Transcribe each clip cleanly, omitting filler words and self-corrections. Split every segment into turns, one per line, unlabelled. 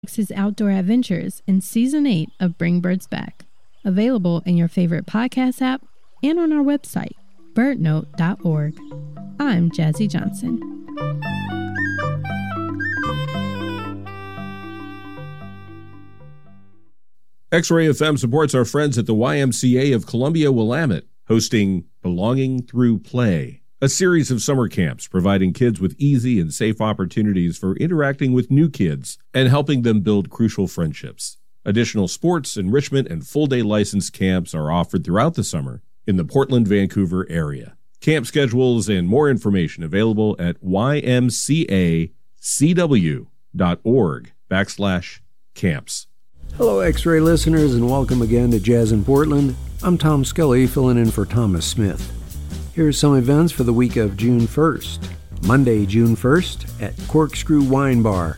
takes his outdoor adventures in Season 8 of Bring Birds Back. Available in your favorite podcast app and on our website, birdnote.org. I'm Jazzy Johnson.
X-Ray FM supports our friends at the YMCA of Columbia-Willamette, hosting Belonging Through Play, a series of summer camps providing kids with easy and safe opportunities for interacting with new kids and helping them build crucial friendships. Additional sports, enrichment, and full-day licensed camps are offered throughout the summer in the Portland-Vancouver area. Camp schedules and more information available at ymcacw.org/camps.
Hello, X-Ray listeners, and welcome again to Jazz in Portland. I'm Tom Scully, filling in for Thomas Smith. Here's some events for the week of June 1st. Monday, June 1st, at Corkscrew Wine Bar,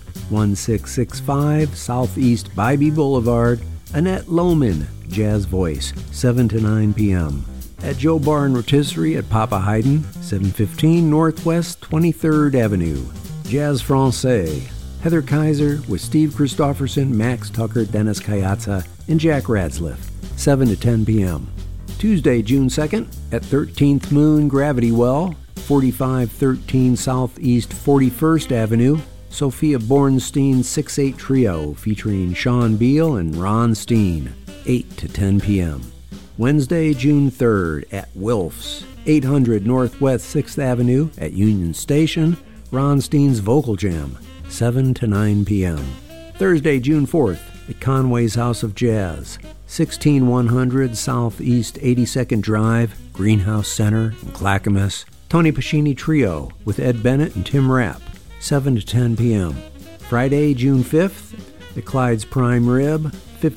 1665 Southeast Bybee Boulevard, Annette Lohman, Jazz Voice, 7 to 9 p.m. At Joe Bar and Rotisserie at Papa Haydn, 715 Northwest 23rd Avenue. Jazz Francais, Heather Kaiser with Steve Christofferson, Max Tucker, Dennis Kayatsa, and Jack Radsliff, 7 to 10 p.m. Tuesday, June 2nd, at 13th Moon Gravity Well, 4513 Southeast 41st Avenue, Sophia Bornstein 6/8 Trio featuring Sean Beal and Ron Steen, 8 to 10 p.m. Wednesday, June 3rd, at Wilf's, 800 Northwest 6th Avenue at Union Station, Ron Steen's Vocal Jam, 7 to 9 p.m. Thursday, June 4th, at Conway's House of Jazz, 16100 Southeast 82nd Drive, Greenhouse Center in Clackamas, Tony Pascini Trio with Ed Bennett and Tim Rapp, 7 to 10 p.m. Friday, June 5th, at Clyde's Prime Rib,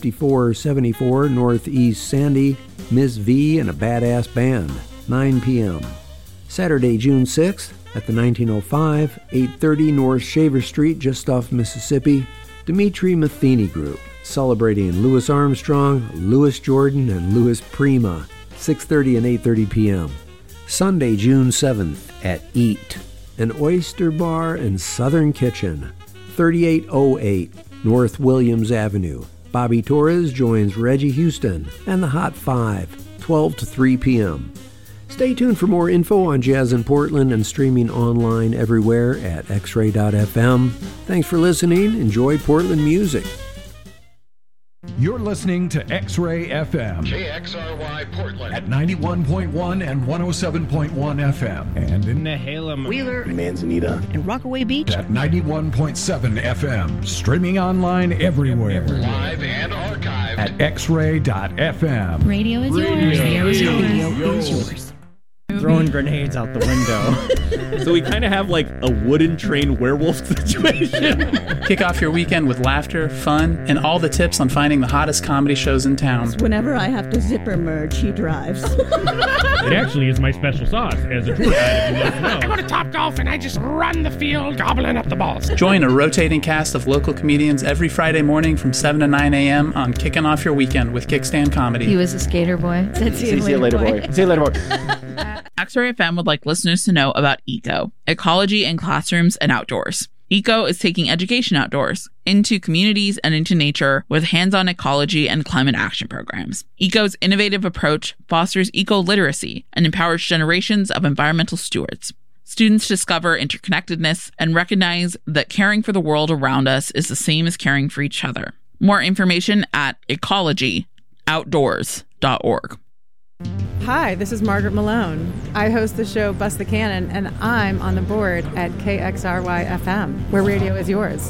5474 Northeast Sandy, Ms. V and a Badass Band, 9 p.m. Saturday, June 6th, at the 1905, 830 North Shaver Street, just off Mississippi, Dimitri Matheny Group, celebrating Louis Armstrong, Louis Jordan, and Louis Prima, 6:30 and 8:30 p.m. Sunday, June 7th, at Eat, an oyster bar and southern kitchen, 3808 North Williams Avenue. Bobby Torres joins Reggie Houston and the Hot Five, 12 to 3 p.m. Stay tuned for more info on Jazz in Portland and streaming online everywhere at xray.fm. Thanks for listening. Enjoy Portland music.
You're listening to X-Ray FM.
KXRY Portland.
At 91.1 and 107.1 FM. And in
Nehalem,
Wheeler,
Manzanita,
and Rockaway Beach.
At 91.7 FM. Streaming online everywhere.
Live and archived.
At xray.fm.
Radio is yours.
Radio is yours.
throwing grenades out the window.
So we kind of have like a wooden train werewolf situation.
Kick off your weekend with laughter, fun, and all the tips on finding the hottest comedy shows in town.
Whenever I have to zipper merge, he drives.
It actually is my special sauce as a tour guide.
I go to Topgolf and I just run the field, gobbling up the balls.
Join a rotating cast of local comedians every Friday morning from 7 to 9 a.m. on Kicking Off Your Weekend with Kickstand Comedy.
He was a skater boy.
See you later, boy. See you later, boy.
X-Ray FM would like listeners to know about ECO, Ecology in Classrooms and Outdoors. ECO is taking education outdoors, into communities and into nature with hands-on ecology and climate action programs. ECO's innovative approach fosters eco-literacy and empowers generations of environmental stewards. Students discover interconnectedness and recognize that caring for the world around us is the same as caring for each other. More information at ecologyoutdoors.org.
Hi, this is Margaret Malone. I host the show Bust the Cannon, and I'm on the board at KXRY-FM, where radio is yours.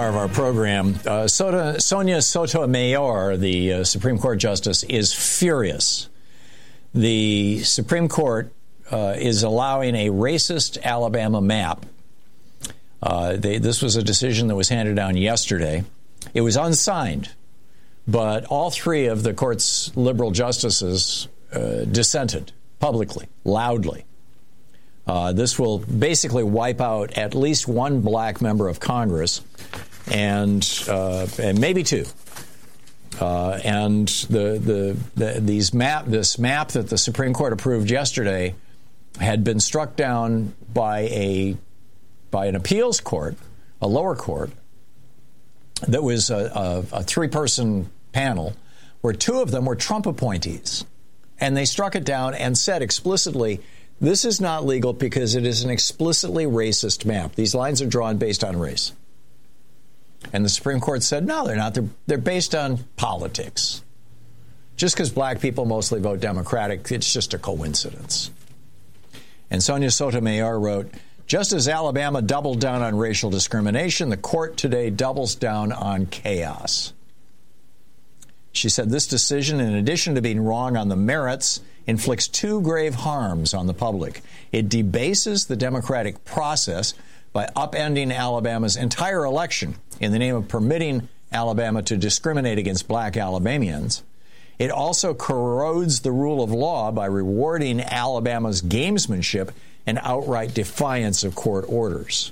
star of our program, Sonia Sotomayor, the Supreme Court Justice, is furious. The Supreme Court is allowing a racist Alabama map. This was a decision that was handed down yesterday. It was unsigned, but all three of the court's liberal justices dissented publicly, loudly. This will basically wipe out at least one black member of Congress and maybe two. And this map that the Supreme Court approved yesterday had been struck down by an appeals court, a lower court, that was a three-person panel where two of them were Trump appointees. And they struck it down and said explicitly, this is not legal because it is an explicitly racist map. These lines are drawn based on race. And the Supreme Court said, no, they're not. They're based on politics. Just because black people mostly vote Democratic, it's just a coincidence. And Sonia Sotomayor wrote, just as Alabama doubled down on racial discrimination, the court today doubles down on chaos. She said this decision, in addition to being wrong on the merits, inflicts two grave harms on the public. It debases the democratic process by upending Alabama's entire election in the name of permitting Alabama to discriminate against black Alabamians. It also corrodes the rule of law by rewarding Alabama's gamesmanship and outright defiance of court orders.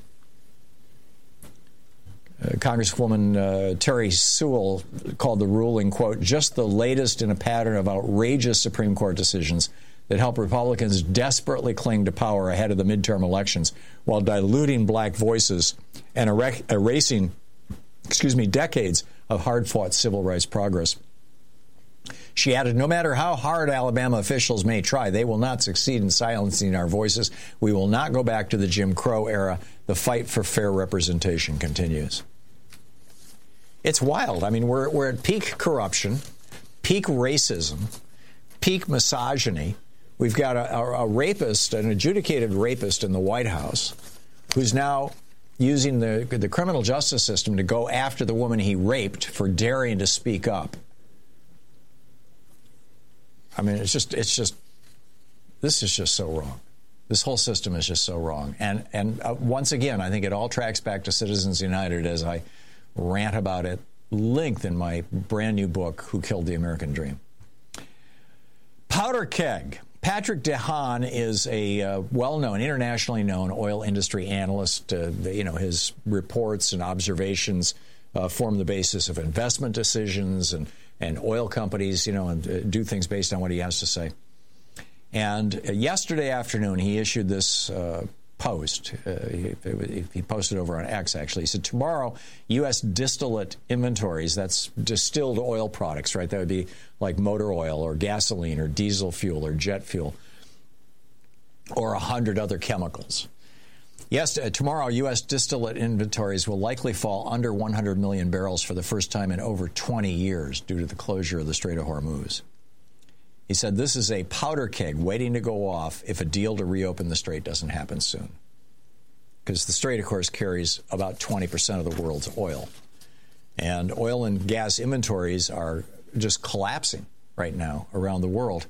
Congresswoman Terry Sewell called the ruling, quote, just the latest in a pattern of outrageous Supreme Court decisions that help Republicans desperately cling to power ahead of the midterm elections while diluting black voices and erasing, decades of hard-fought civil rights progress. She added, no matter how hard Alabama officials may try, they will not succeed in silencing our voices. We will not go back to the Jim Crow era. The fight for fair representation continues. It's wild. I mean, we're at peak corruption, peak racism, peak misogyny. We've got a rapist, an adjudicated rapist in the White House, who's now using the criminal justice system to go after the woman he raped for daring to speak up. I mean, this is just so wrong. This whole system is just so wrong. And once again, I think it all tracks back to Citizens United as I rant about it length in my brand new book, Who Killed the American Dream. Powder keg. Patrick DeHaan is a well-known, internationally known oil industry analyst. His reports and observations form the basis of investment decisions and oil companies, and do things based on what he has to say. And yesterday afternoon, he issued this post. He posted over on X, actually. He said, tomorrow, U.S. distillate inventories, that's distilled oil products, right? That would be like motor oil or gasoline or diesel fuel or jet fuel or 100 other chemicals. Yes, tomorrow, U.S. distillate inventories will likely fall under 100 million barrels for the first time in over 20 years due to the closure of the Strait of Hormuz. He said this is a powder keg waiting to go off if a deal to reopen the strait doesn't happen soon. Because the strait, of course, carries about 20% of the world's oil. And oil and gas inventories are just collapsing right now around the world.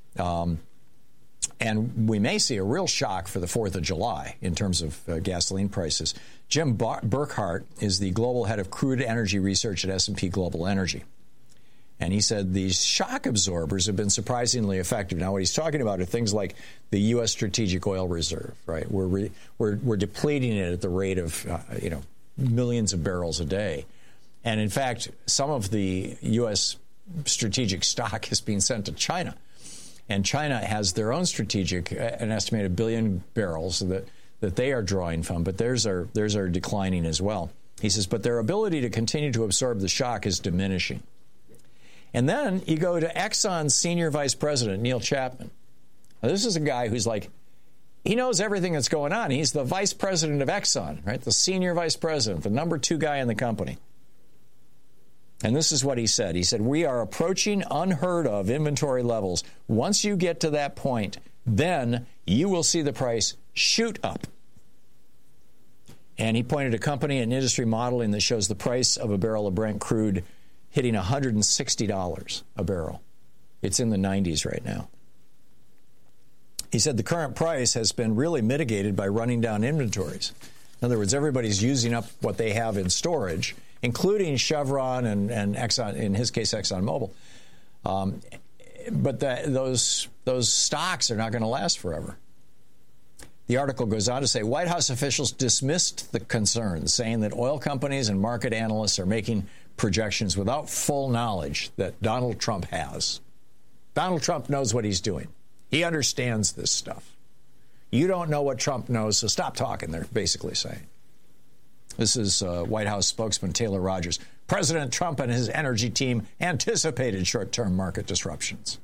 And we may see a real shock for the 4th of July in terms of gasoline prices. Jim Burkhart is the global head of crude energy research at S&P Global Energy. And he said these shock absorbers have been surprisingly effective. Now, what he's talking about are things like the U.S. Strategic Oil Reserve, right? We're depleting it at the rate of, millions of barrels a day. And in fact, some of the U.S. strategic stock is being sent to China. And China has their own strategic, an estimated 1 billion barrels that they are drawing from, but theirs are declining as well. He says, but their ability to continue to absorb the shock is diminishing. And then you go to Exxon's senior vice president, Neil Chapman. Now, this is a guy who's he knows everything that's going on. He's the vice president of Exxon, right? The senior vice president, the number 2 guy in the company. And this is what he said. He said, we are approaching unheard of inventory levels. Once you get to that point, then you will see the price shoot up. And he pointed a company and industry modeling that shows the price of a barrel of Brent crude hitting $160 a barrel. It's in the 90s right now. He said the current price has been really mitigated by running down inventories. In other words, everybody's using up what they have in storage, including Chevron and Exxon, in his case, ExxonMobil. But those stocks are not going to last forever. The article goes on to say White House officials dismissed the concerns, saying that oil companies and market analysts are making projections without full knowledge that Donald Trump has. Donald Trump knows what he's doing. He understands this stuff. You don't know what Trump knows, so stop talking, they're basically saying. This is White House spokesman Taylor Rogers. President Trump and his energy team anticipated short-term market disruptions.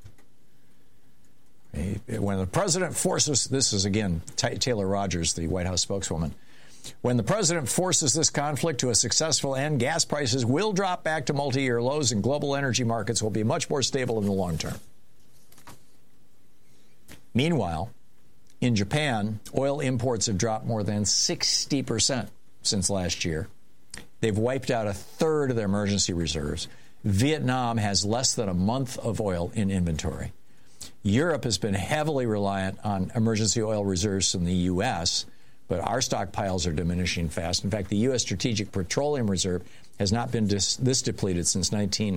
When the president forces, this is again Taylor Rogers, the White House spokeswoman, when the president forces this conflict to a successful end, gas prices will drop back to multi-year lows and global energy markets will be much more stable in the long term. Meanwhile, in Japan, oil imports have dropped more than 60% since last year. They've wiped out a third of their emergency reserves. Vietnam has less than a month of oil in inventory. Europe has been heavily reliant on emergency oil reserves from the U.S., but our stockpiles are diminishing fast. In fact, the U.S. Strategic Petroleum Reserve has not been this depleted since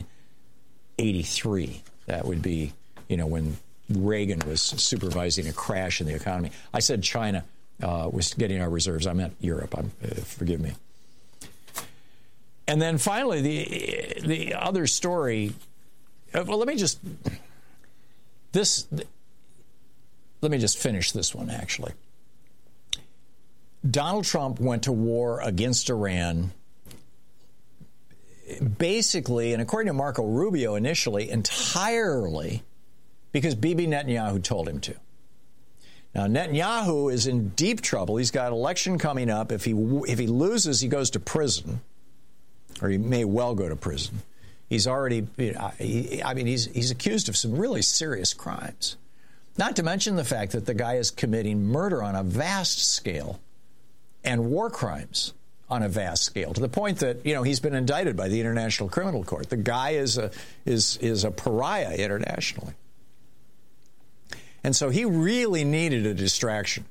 1983. That would be, when Reagan was supervising a crash in the economy. I said China was getting our reserves. I meant Europe. Forgive me. And then finally, the other story. Well, let me just finish this one, actually. Donald Trump went to war against Iran basically, and according to Marco Rubio initially, entirely because Bibi Netanyahu told him to. Now, Netanyahu is in deep trouble. He's got an election coming up. If he loses, he goes to prison, or he may well go to prison. He's already, he's accused of some really serious crimes. Not to mention the fact that the guy is committing murder on a vast scale and war crimes on a vast scale, to the point that, he's been indicted by the International Criminal Court. The guy is a pariah internationally. And so he really needed a distraction.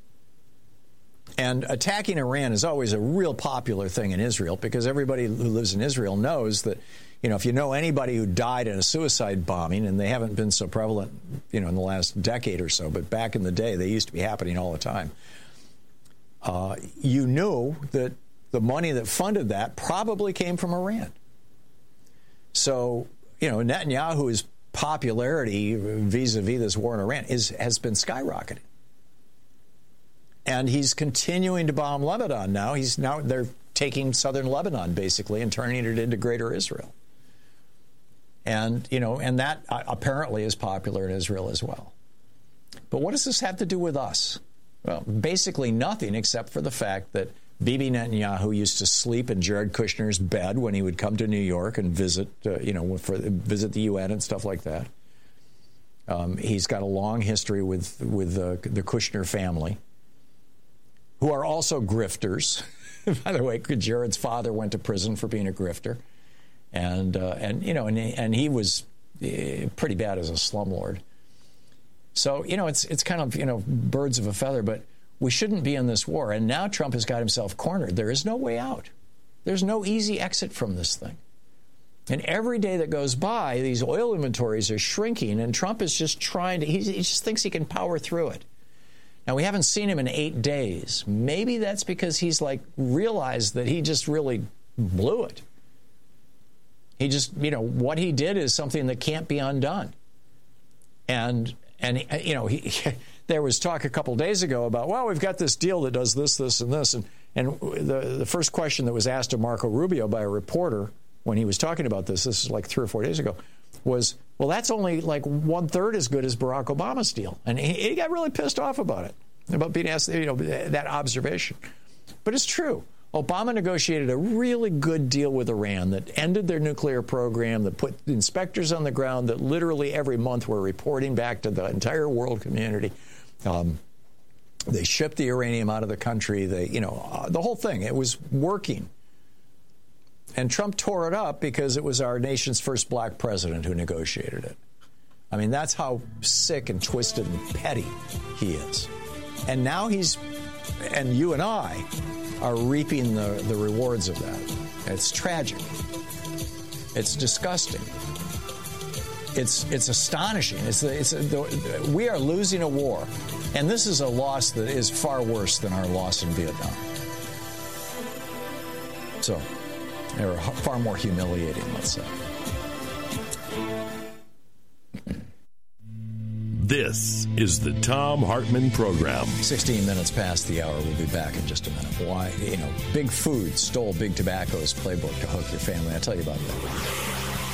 And attacking Iran is always a real popular thing in Israel, because everybody who lives in Israel knows that, if you know anybody who died in a suicide bombing, and they haven't been so prevalent, in the last decade or so, but back in the day, they used to be happening all the time. You knew that the money that funded that probably came from Iran. So, Netanyahu's popularity vis-a-vis this war in Iran has been skyrocketing. And he's continuing to bomb Lebanon now. They're taking southern Lebanon, basically, and turning it into greater Israel. And, and that apparently is popular in Israel as well. But what does this have to do with us? Well, basically nothing, except for the fact that Bibi Netanyahu used to sleep in Jared Kushner's bed when he would come to New York and visit, visit the UN and stuff like that. He's got a long history with the Kushner family, who are also grifters. By the way, Jared's father went to prison for being a grifter, and he was pretty bad as a slumlord. So it's kind of birds of a feather, but we shouldn't be in this war. And now Trump has got himself cornered. There is no way out. There's no easy exit from this thing. And every day that goes by, these oil inventories are shrinking, and Trump is just trying to. He just thinks he can power through it. Now, we haven't seen him in 8 days. Maybe that's because he's realized that he just really blew it. He just, what he did is something that can't be undone. And there was talk a couple days ago about, well, we've got this deal that does this, this, and this. And the first question that was asked of Marco Rubio by a reporter when he was talking about this is 3 or 4 days ago, was, well, that's only 1/3 as good as Barack Obama's deal. And he got really pissed off about it, about being asked, that observation. But it's true. Obama negotiated a really good deal with Iran that ended their nuclear program, that put inspectors on the ground that literally every month were reporting back to the entire world community They shipped the uranium out of the country. The whole thing, it was working. And Trump tore it up because it was our nation's first black president who negotiated it. I mean, that's how sick and twisted and petty he is. And now and you and I are reaping the rewards of that. It's tragic. It's disgusting. It's astonishing. We are losing a war. And this is a loss that is far worse than our loss in Vietnam. So, they're far more humiliating, let's say.
This is the Thom Hartmann Program.
16 minutes past the hour. We'll be back in just a minute. Why, Big Food stole Big Tobacco's playbook to hook your family. I'll tell you about that.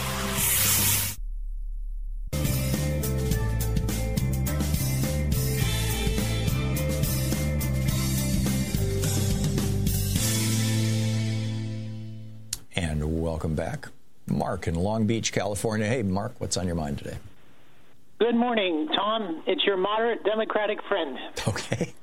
Welcome back. Mark in Long Beach, California. Hey, Mark, what's on your mind today?
Good morning, Tom. It's your moderate Democratic friend.
Okay.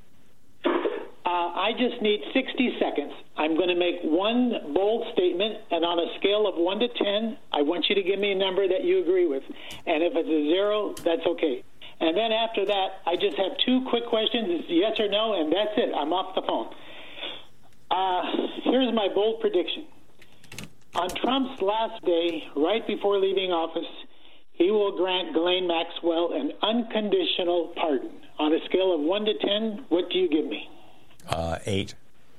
I just need 60 seconds. I'm going to make one bold statement, and on a scale of 1 to 10, I want you to give me a number that you agree with. And if it's a 0, that's okay. And then after that, I just have 2 quick questions. It's yes or no, and that's it. I'm off the phone. Here's my bold prediction. On Trump's last day, right before leaving office, he will grant Ghislaine Maxwell an unconditional pardon. On a scale of 1 to 10, what do you give me?
8.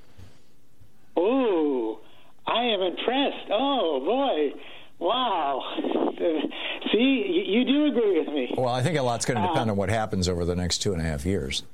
Oh, I am impressed. Oh, boy. Wow. See, you do agree with me.
Well, I think a lot's going to depend on what happens over the next 2.5 years.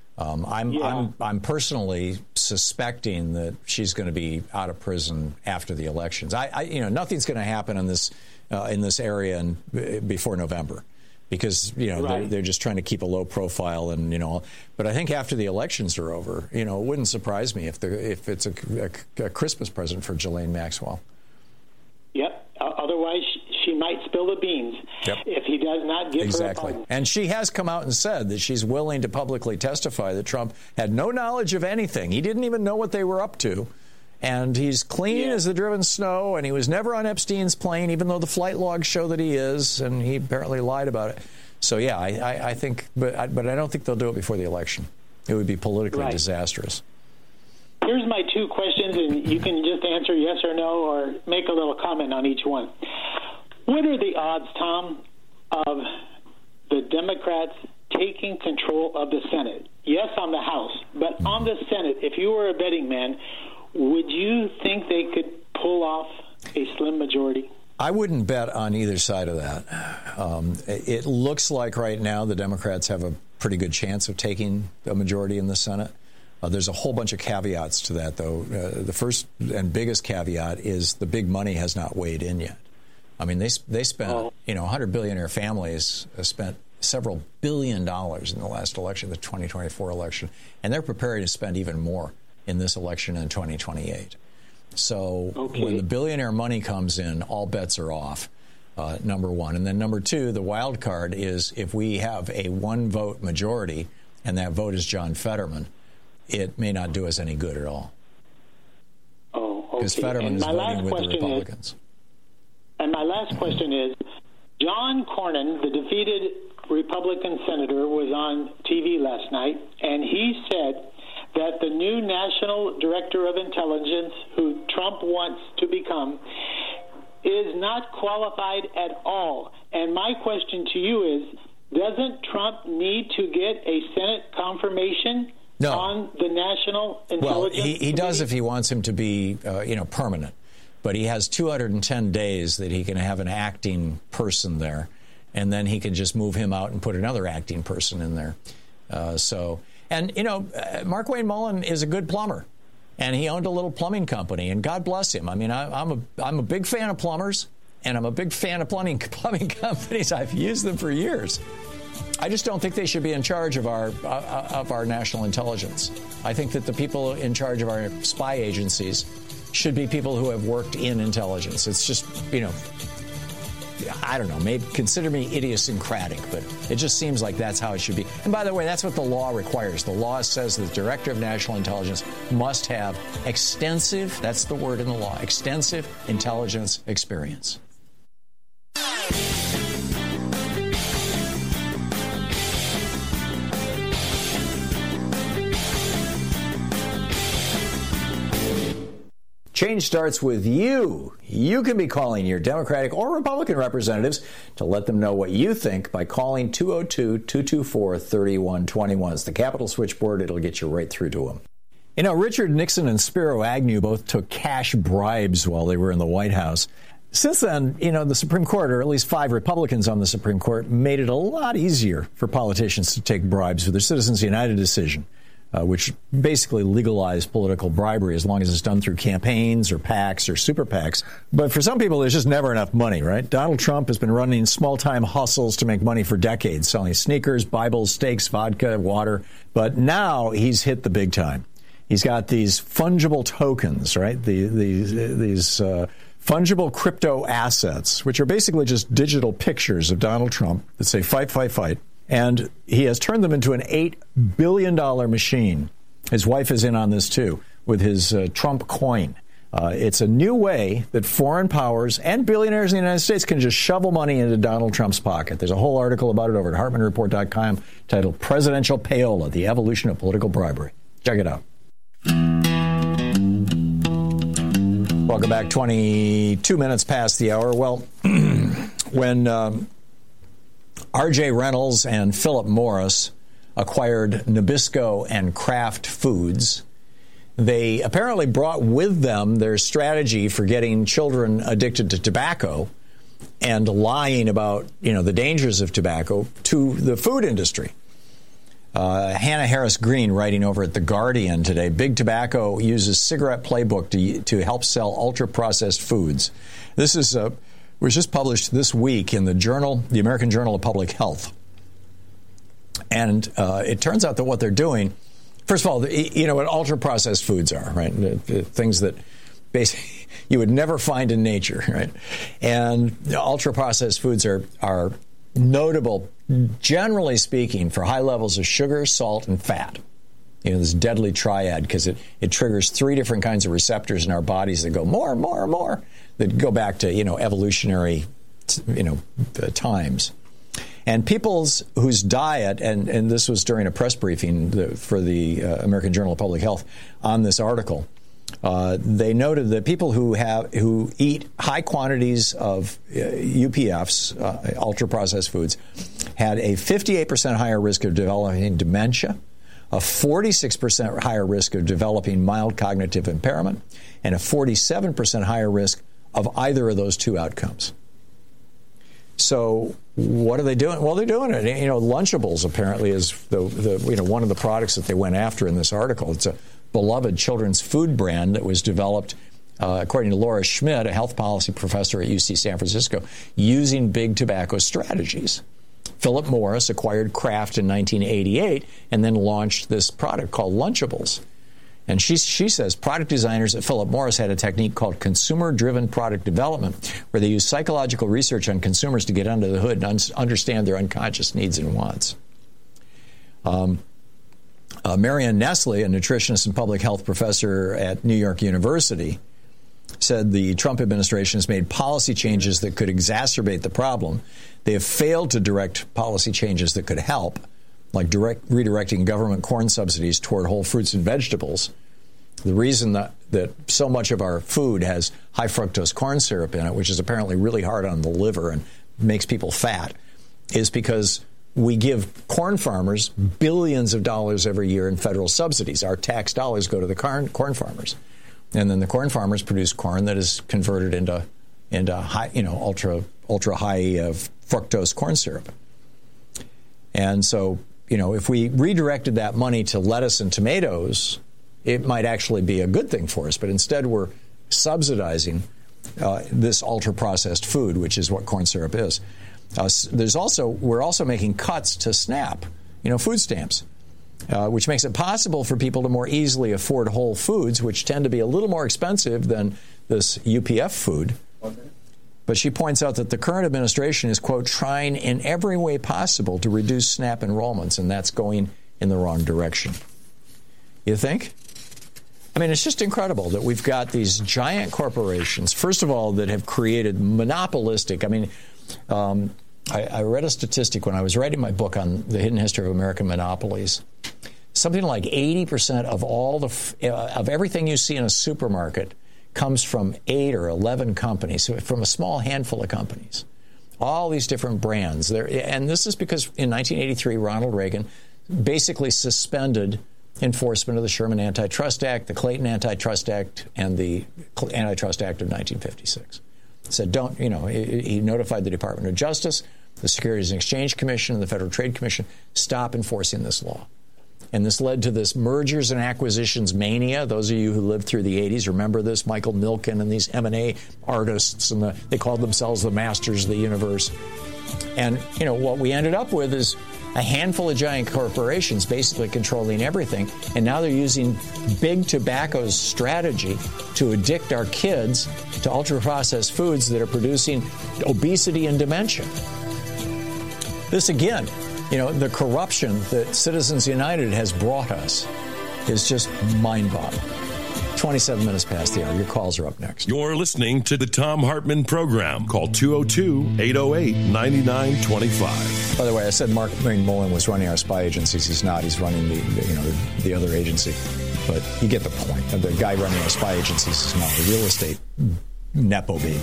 I'm personally suspecting that she's going to be out of prison after the elections. Nothing's going to happen in this area before November, because they're just trying to keep a low profile But I think after the elections are over, it wouldn't surprise me if it's a Christmas present for Ghislaine Maxwell.
Yep. Otherwise, she might spill the beans if he does not give her a pardon.
And she has come out and said that she's willing to publicly testify that Trump had no knowledge of anything. He didn't even know what they were up to. And he's clean as the driven snow, and he was never on Epstein's plane, even though the flight logs show that he is, and he apparently lied about it. So, yeah, I think, but I don't think they'll do it before the election. It would be politically disastrous.
Here's my 2 questions, and you can just answer yes or no or make a little comment on each one. What are the odds, Tom, of the Democrats taking control of the Senate? Yes, on the House, but on the Senate, if you were a betting man, would you think they could pull off a slim majority?
I wouldn't bet on either side of that. It looks like right now the Democrats have a pretty good chance of taking a majority in the Senate. There's a whole bunch of caveats to that, though. The first and biggest caveat is the big money has not weighed in yet. I mean, they spent, 100 billionaire families spent several $1 billion in the last election, the 2024 election, and they're preparing to spend even more in this election in 2028. So when the billionaire money comes in, all bets are off, number one. And then number 2, the wild card is if we have a 1-vote majority, and that vote is John Fetterman, it may not do us any good at all.
Oh, okay.
Because Fetterman is voting with the Republicans.
And my last question is, John Cornyn, the defeated Republican senator, was on TV last night, and he said that the new National Director of Intelligence, who Trump wants to become, is not qualified at all. And my question to you is, doesn't Trump need to get a Senate confirmation on the National Intelligence?
Well, he does if he wants him to be, permanent. But he has 210 days that he can have an acting person there, and then he can just move him out and put another acting person in there. Mark Wayne Mullen is a good plumber, and he owned a little plumbing company, and God bless him. I mean, I'm a big fan of plumbers, and I'm a big fan of plumbing companies. I've used them for years. I just don't think they should be in charge of our national intelligence. I think that the people in charge of our spy agencies should be people who have worked in intelligence. It's just, I don't know, maybe consider me idiosyncratic, but it just seems like that's how it should be. And by the way, that's what the law requires. The law says the Director of National Intelligence must have extensive, that's the word in the law, extensive intelligence experience. Change starts with you. You can be calling your Democratic or Republican representatives to let them know what you think by calling 202-224-3121. It's the Capitol switchboard. It'll get you right through to them. You know, Richard Nixon and Spiro Agnew both took cash bribes while they were in the White House. Since then, you know, the Supreme Court, or at least 5 Republicans on the Supreme Court, made it a lot easier for politicians to take bribes with their Citizens United decision. Which basically legalized political bribery as long as it's done through campaigns or PACs or super PACs. But for some people, there's just never enough money, right? Donald Trump has been running small-time hustles to make money for decades, selling sneakers, Bibles, steaks, vodka, water. But now he's hit the big time. He's got these fungible tokens, right? These fungible crypto assets, which are basically just digital pictures of Donald Trump that say, fight, fight, fight. And he has turned them into an $8 billion machine. His wife is in on this, too, with his Trump coin. It's a new way that foreign powers and billionaires in the United States can just shovel money into Donald Trump's pocket. There's a whole article about it over at HartmanReport.com titled Presidential Payola, The Evolution of Political Bribery. Check it out. Welcome back. 22 minutes past the hour. Well, when R.J. Reynolds and Philip Morris acquired Nabisco and Kraft Foods, they apparently brought with them their strategy for getting children addicted to tobacco and lying about, you know, the dangers of tobacco to the food industry. Hannah Harris Green, writing over at The Guardian today, Big Tobacco uses cigarette playbook to help sell ultra-processed foods. This is was just published this week in the American Journal of Public Health. And it turns out that what they're doing, first of all, you know what ultra-processed foods are, right? The things that basically you would never find in nature, right? And ultra-processed foods are notable, generally speaking, for high levels of sugar, salt, and fat. You know, this deadly triad, because it triggers 3 different kinds of receptors in our bodies that go more, that go back to, you know, evolutionary, times. And people's whose diet, and this was during a press briefing for the American Journal of Public Health on this article, they noted that people who eat high quantities of UPFs, ultra-processed foods, had a 58% higher risk of developing dementia, a 46% higher risk of developing mild cognitive impairment, and a 47% higher risk of either of those 2 outcomes. So what are they doing? Well, they're doing it. You know, Lunchables apparently is one of the products that they went after in this article. It's a beloved children's food brand that was developed, according to Laura Schmidt, a health policy professor at UC San Francisco, using big tobacco strategies. Philip Morris acquired Kraft in 1988 and then launched this product called Lunchables. And she says product designers at Philip Morris had a technique called consumer-driven product development, where they use psychological research on consumers to get under the hood and understand their unconscious needs and wants. Marianne Nestle, a nutritionist and public health professor at New York University, said the Trump administration has made policy changes that could exacerbate the problem. They have failed to direct policy changes that could help, like redirecting government corn subsidies toward whole fruits and vegetables. The reason that so much of our food has high fructose corn syrup in it, which is apparently really hard on the liver and makes people fat, is because we give corn farmers billions of dollars every year in federal subsidies. Our tax dollars go to the corn farmers. And then the corn farmers produce corn that is converted into high, ultra high fructose corn syrup. And so, if we redirected that money to lettuce and tomatoes, it might actually be a good thing for us. But instead, we're subsidizing this ultra-processed food, which is what corn syrup is. We're also making cuts to SNAP, food stamps, which makes it possible for people to more easily afford whole foods, which tend to be a little more expensive than this UPF food. But she points out that the current administration is, quote, trying in every way possible to reduce SNAP enrollments, and that's going in the wrong direction. You think? I mean, it's just incredible that we've got these giant corporations, first of all, that have created monopolistic. I mean, I read a statistic when I was writing my book on the hidden history of American monopolies. Something like 80% of all of everything you see in a supermarket comes from 8 or 11 companies, from a small handful of companies. All these different brands. And this is because in 1983, Ronald Reagan basically suspended enforcement of the Sherman Antitrust Act, the Clayton Antitrust Act, and the Antitrust Act of 1956. Said, he notified the Department of Justice, the Securities and Exchange Commission, and the Federal Trade Commission, stop enforcing this law. And this led to this mergers and acquisitions mania. Those of you who lived through the 80s remember this, Michael Milken and these M&A artists, and they called themselves the masters of the universe. And, what we ended up with is a handful of giant corporations basically controlling everything. And now they're using big tobacco's strategy to addict our kids to ultra-processed foods that are producing obesity and dementia. This, again, the corruption that Citizens United has brought us is just mind-boggling. 27 minutes past the hour. Your calls are up next.
You're listening to the Thom Hartmann Program. Call 202-808-9925.
By the way, I said Mark Mullen was running our spy agencies. He's not. He's running the other agency. But you get the point. The guy running our spy agencies is not a real estate nepo baby.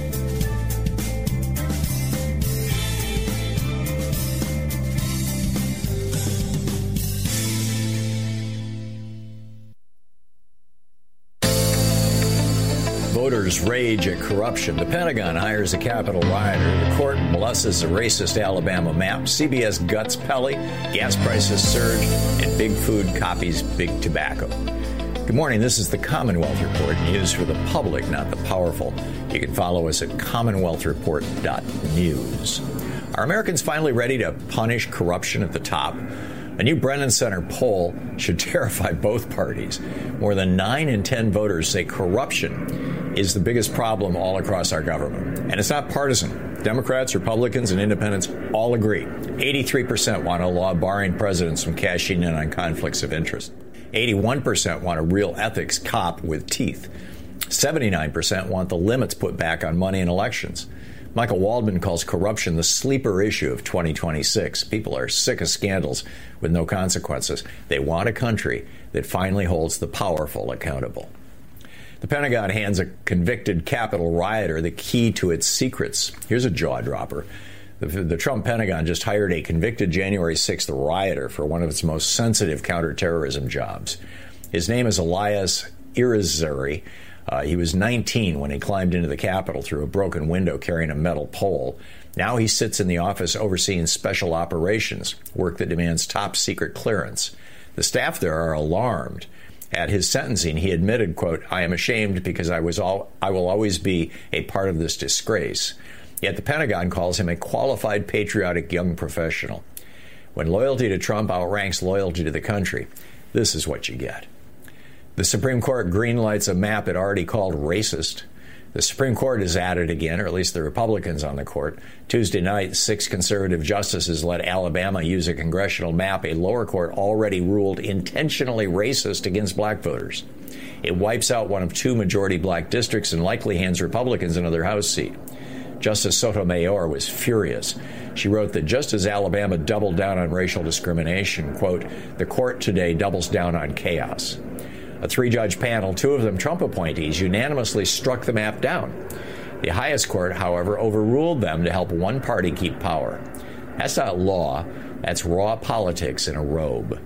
Voters rage at corruption. The Pentagon hires a Capitol rioter. The court blesses a racist Alabama map. CBS guts Pelley. Gas prices surge. And Big Food copies Big Tobacco. Good morning. This is the Commonwealth Report, news for the public, not the powerful. You can follow us at commonwealthreport.news. Are Americans finally ready to punish corruption at the top? A new Brennan Center poll should terrify both parties. More than 9 in 10 voters say corruption is the biggest problem all across our government. And it's not partisan. Democrats, Republicans, and independents all agree. 83% want a law barring presidents from cashing in on conflicts of interest. 81% want a real ethics cop with teeth. 79% want the limits put back on money in elections. Michael Waldman calls corruption the sleeper issue of 2026. People are sick of scandals with no consequences. They want a country that finally holds the powerful accountable. The Pentagon hands a convicted Capitol rioter the key to its secrets. Here's a jaw dropper. The Trump Pentagon just hired a convicted January 6th rioter for one of its most sensitive counterterrorism jobs. His name is Elias Irizarry. He was 19 when he climbed into the Capitol through a broken window carrying a metal pole. Now he sits in the office overseeing special operations, work that demands top secret clearance. The staff there are alarmed. At his sentencing, he admitted, quote, "I am ashamed because I will always be a part of this disgrace." Yet the Pentagon calls him a qualified, patriotic young professional. When loyalty to Trump outranks loyalty to the country, this is what you get. The Supreme Court greenlights a map it already called racist. The Supreme Court is at it again, or at least the Republicans on the court. Tuesday night, 6 conservative justices let Alabama use a congressional map a lower court already ruled intentionally racist against black voters. It wipes out one of 2 majority black districts and likely hands Republicans another House seat. Justice Sotomayor was furious. She wrote that just as Alabama doubled down on racial discrimination, quote, "the court today doubles down on chaos." A 3-judge panel, 2 of them Trump appointees, unanimously struck the map down. The highest court, however, overruled them to help one party keep power. That's not law. That's raw politics in a robe.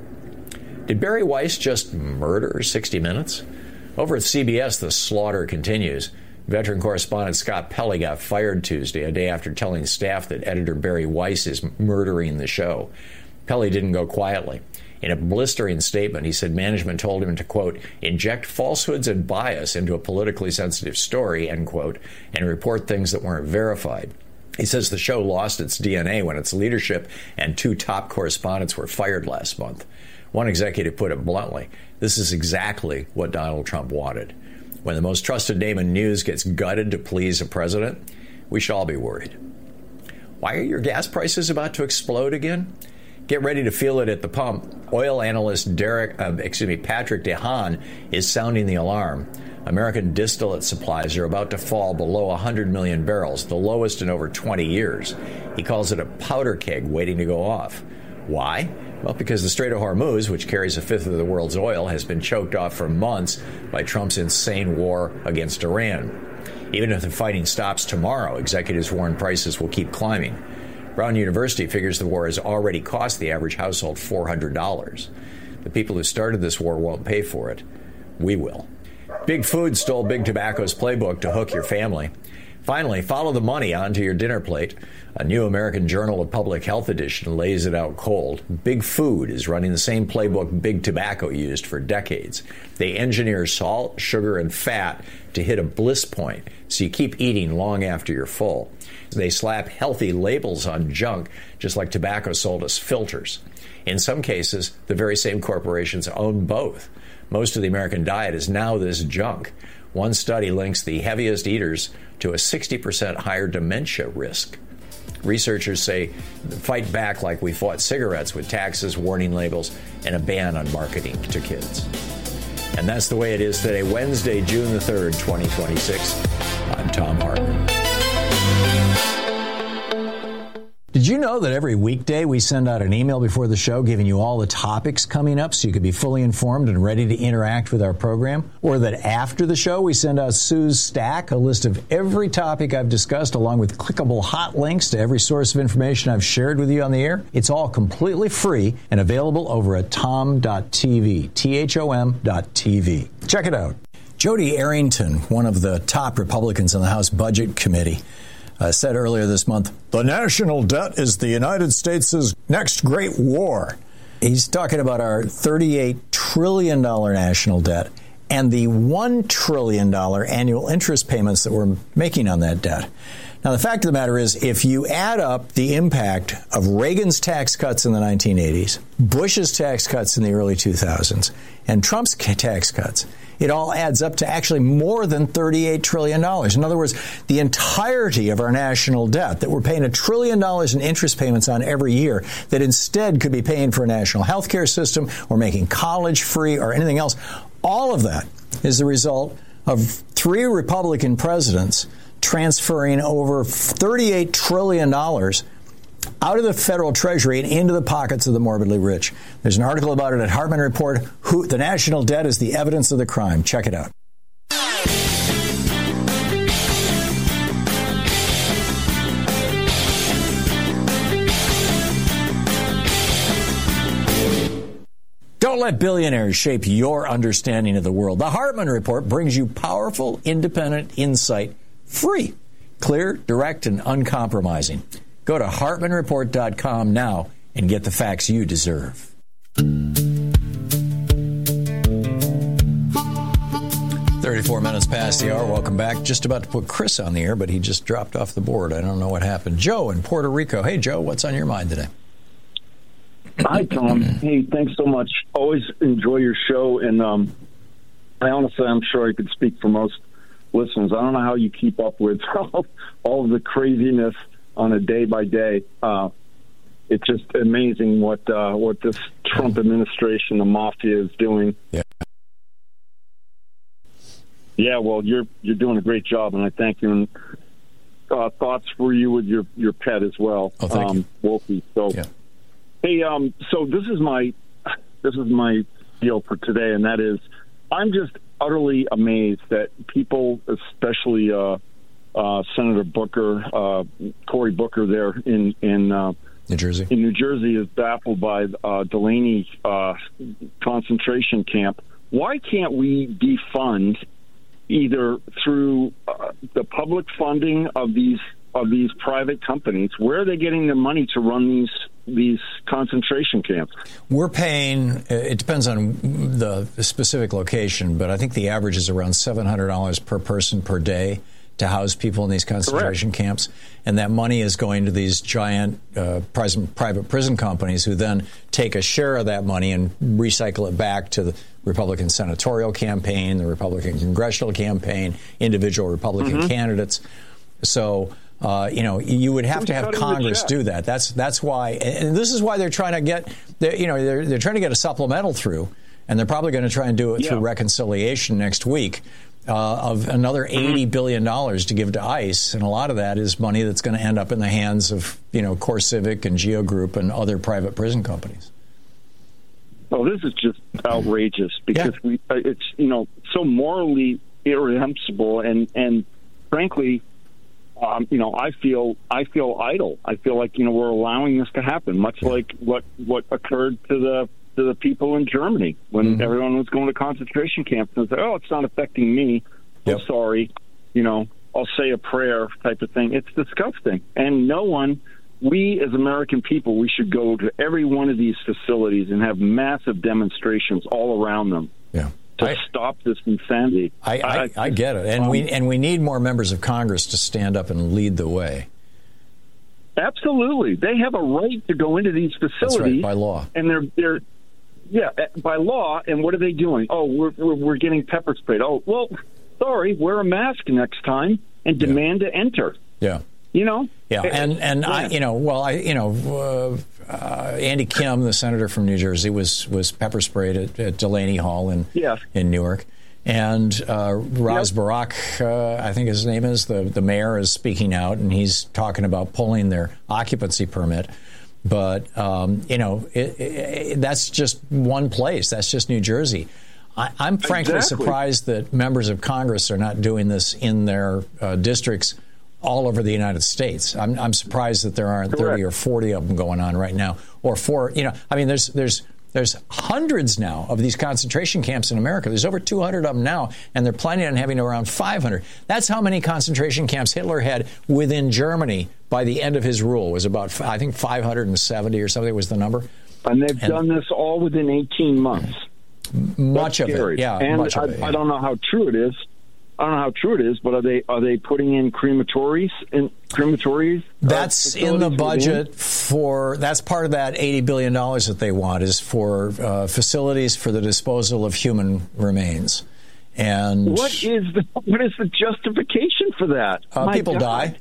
Did Barry Weiss just murder 60 Minutes? Over at CBS, the slaughter continues. Veteran correspondent Scott Pelley got fired Tuesday, a day after telling staff that editor Barry Weiss is murdering the show. Pelley didn't go quietly. In a blistering statement, he said management told him to, quote, "inject falsehoods and bias into a politically sensitive story," end quote, and report things that weren't verified. He says the show lost its DNA when its leadership and 2 top correspondents were fired last month. One executive put it bluntly, this is exactly what Donald Trump wanted. When the most trusted name in news gets gutted to please a president, we should all be worried. Why are your gas prices about to explode again? Get ready to feel it at the pump. Oil analyst Patrick DeHaan is sounding the alarm. American distillate supplies are about to fall below 100 million barrels, the lowest in over 20 years. He calls it a powder keg waiting to go off. Why? Well, because the Strait of Hormuz, which carries a fifth of the world's oil, has been choked off for months by Trump's insane war against Iran. Even if the fighting stops tomorrow, executives warn prices will keep climbing. Brown University figures the war has already cost the average household $400. The people who started this war won't pay for it. We will. Big Food stole Big Tobacco's playbook to hook your family. Finally, follow the money onto your dinner plate. A new American Journal of Public Health edition lays it out cold. Big Food is running the same playbook Big Tobacco used for decades. They engineer salt, sugar, and fat to hit a bliss point so you keep eating long after you're full. They slap healthy labels on junk, just like tobacco sold us filters. In some cases, the very same corporations own both. Most of the American diet is now this junk. One study links the heaviest eaters to a 60% higher dementia risk. Researchers say fight back like we fought cigarettes with taxes, warning labels, and a ban on marketing to kids. And that's the way it is today, Wednesday, June the 3rd, 2026. I'm Tom Hartman. Did you know that every weekday we send out an email before the show giving you all the topics coming up so you could be fully informed and ready to interact with our program? Or that after the show we send out Sue's Stack, a list of every topic I've discussed along with clickable hot links to every source of information I've shared with you on the air? It's all completely free and available over at tom.tv, THOM.tv. Check it out. Jody Arrington, one of the top Republicans on the House Budget Committee, said earlier this month, the national debt is the United States' next great war. He's talking about our $38 trillion national debt and the $1 trillion annual interest payments that we're making on that debt. Now, the fact of the matter is, if you add up the impact of Reagan's tax cuts in the 1980s, Bush's tax cuts in the early 2000s, and Trump's tax cuts, it all adds up to actually more than $38 trillion. In other words, the entirety of our national debt that we're paying $1 trillion in interest payments on every year that instead could be paying for a national health care system or making college free or anything else, all of that is the result of 3 Republican presidents transferring over $38 trillion out of the federal treasury and into the pockets of the morbidly rich. There's an article about it at Hartman Report, The National Debt is the Evidence of the Crime. Check it out. Don't let billionaires shape your understanding of the world. The Hartman Report brings you powerful, independent insight, free, clear, direct, and uncompromising. Go to HartmanReport.com now and get the facts you deserve. 34 minutes past the hour. Welcome back. Just about to put Chris on the air, but he just dropped off the board. I don't know what happened. Joe in Puerto Rico. Hey, Joe, what's on your mind today?
Hi, Tom. Hey, thanks so much. Always enjoy your show. And I honestly, I'm sure I could speak for most listeners. I don't know how you keep up with all of the craziness on a day-by-day. It's just amazing what this Trump administration, the mafia, is doing. Yeah, well, you're doing a great job, and I thank you. And thoughts for you with your pet as well, Wolfie. So, hey, so this is my deal for today, and that is, I'm just utterly amazed that people, especially Senator Booker, Cory Booker there in New Jersey. In New Jersey, is baffled by Delaney concentration camp. Why can't we defund either through the public funding of these private companies? Where are they getting the money to run these concentration camps?
We're paying, it depends on the specific location, but I think the average is around $700 per person per day to house people in these concentration camps. And that money is going to these giant private prison companies who then take a share of that money and recycle it back to the Republican senatorial campaign, the Republican congressional campaign, individual Republican candidates. So You would have to have Congress do that. That's why, and this is why they're trying to get, they're trying to get a supplemental through, and they're probably going to try and do it through reconciliation next week of another $80 billion to give to ICE, and a lot of that is money that's going to end up in the hands of CoreCivic and Geo Group and other private prison companies.
Oh, this is just outrageous because it's so morally irreprehensible, and frankly. I feel idle. I feel like we're allowing this to happen, much like what occurred to the people in Germany when everyone was going to concentration camps and said, "Oh, it's not affecting me. I'm sorry. I'll say a prayer," type of thing. It's disgusting, and we as American people, we should go to every one of these facilities and have massive demonstrations all around them. Yeah. To stop this insanity.
I get it, and we need more members of Congress to stand up and lead the way.
Absolutely, they have a right to go into these facilities.
That's right, by law,
and they're by law. And what are they doing? Oh, we're getting pepper sprayed. Oh, well, sorry, wear a mask next time and demand to enter.
Yeah. Andy Kim, the senator from New Jersey, was pepper sprayed at Delaney Hall in Newark, and Raz Barak, I think his name is, the mayor, is speaking out, and he's talking about pulling their occupancy permit. But that's just one place. That's just New Jersey. I'm frankly surprised that members of Congress are not doing this in their districts all over the United States. I'm surprised that there aren't 30 or 40 of them going on right now. Or there's hundreds now of these concentration camps in America. There's over 200 of them now, and they're planning on having around 500. That's how many concentration camps Hitler had within Germany by the end of his rule. It was about, I think, 570 or something was the number.
And they've done this all within 18 months.
Much of it, yeah.
And
much of it,
I don't know how true it is. But are they putting in crematories?
That's in the budget for. That's part of that $80 billion that they want, is for facilities for the disposal of human remains. And
what is the justification for that?
People die.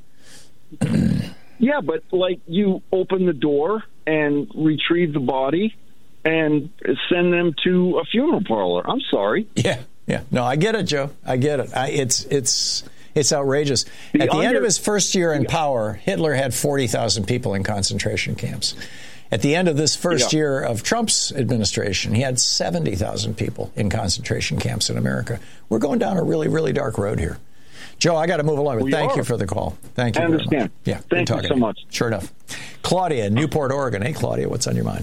Yeah, but you open the door and retrieve the body and send them to a funeral parlor. I'm sorry.
Yeah. Yeah, no, I get it, Joe. I get it. It's outrageous. At the end of his first year in power, Hitler had 40,000 people in concentration camps. At the end of this first year of Trump's administration, he had 70,000 people in concentration camps in America. We're going down a really, really dark road here. Joe, I got to move along, but thank you for the call. Thank you.
I understand.
Very much. Yeah,
thank you so much.
Sure enough. Claudia in Newport, Oregon. Hey, Claudia, what's on your mind?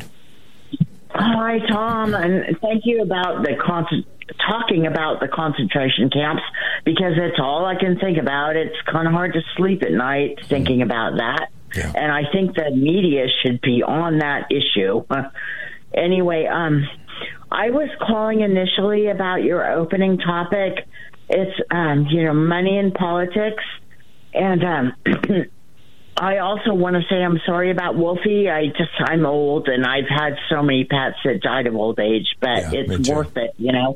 Hi, Tom, and thank you about talking about the concentration camps, because it's all I can think about. It's kind of hard to sleep at night thinking about that. Yeah. And I think the media should be on that issue. Anyway, I was calling initially about your opening topic. It's, money in politics. And I also want to say I'm sorry about Wolfie. I'm old, and I've had so many pets that died of old age, but it's worth it,
Yeah.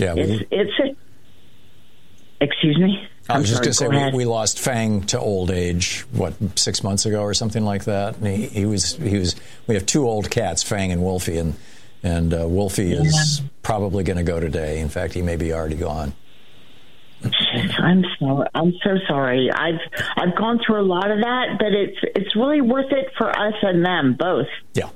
Excuse me?
I was just going to say we lost Fang to old age, 6 months ago or something like that. And he was. We have two old cats, Fang and Wolfie, and Wolfie is probably going to go today. In fact, he may be already gone.
I'm so sorry. I've gone through a lot of that, but it's really worth it for us and them both.
Yeah.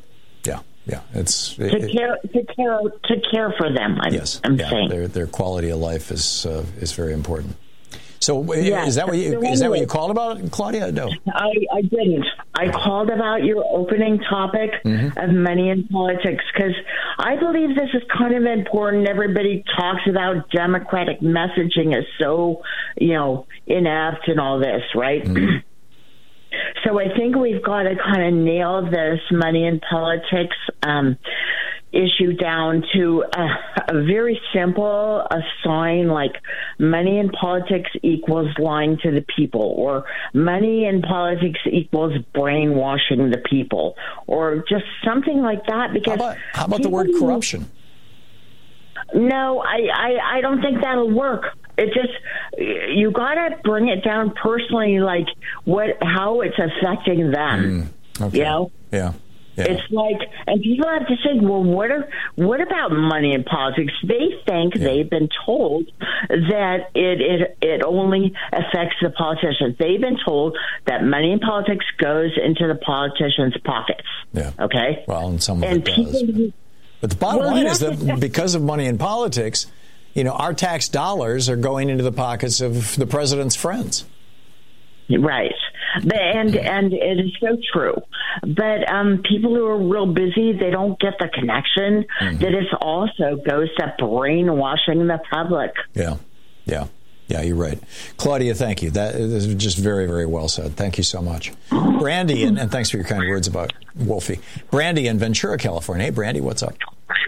To care for them. I'm saying
their quality of life is very important. So is that what you called about, Claudia? No,
I didn't. I called about your opening topic of money in politics, because I believe this is kind of important. Everybody talks about Democratic messaging as so, inept and all this, right? So I think we've got to kind of nail this money in politics issue down to a very simple sign, like money in politics equals lying to the people, or money in politics equals brainwashing the people, or just something like that. Because
how about the word corruption?
No, I don't think that'll work. It just, you got to bring it down personally, like how it's affecting them.
Okay.
You know?
Yeah.
It's like, and people have to say, well, what about money in politics? They think they've been told that it only affects the politicians. They've been told that money in politics goes into the politicians' pockets.
Yeah.
Okay?
Well, and some of it does. But the bottom line is that because of money in politics, our tax dollars are going into the pockets of the president's friends.
Right. And it is so true. But people who are real busy, they don't get the connection that it also goes to brainwashing the public.
Yeah, you're right. Claudia, thank you. That is just very, very well said. Thank you so much. Brandy, and thanks for your kind words about Wolfie. Brandy in Ventura, California. Hey, Brandy, what's up?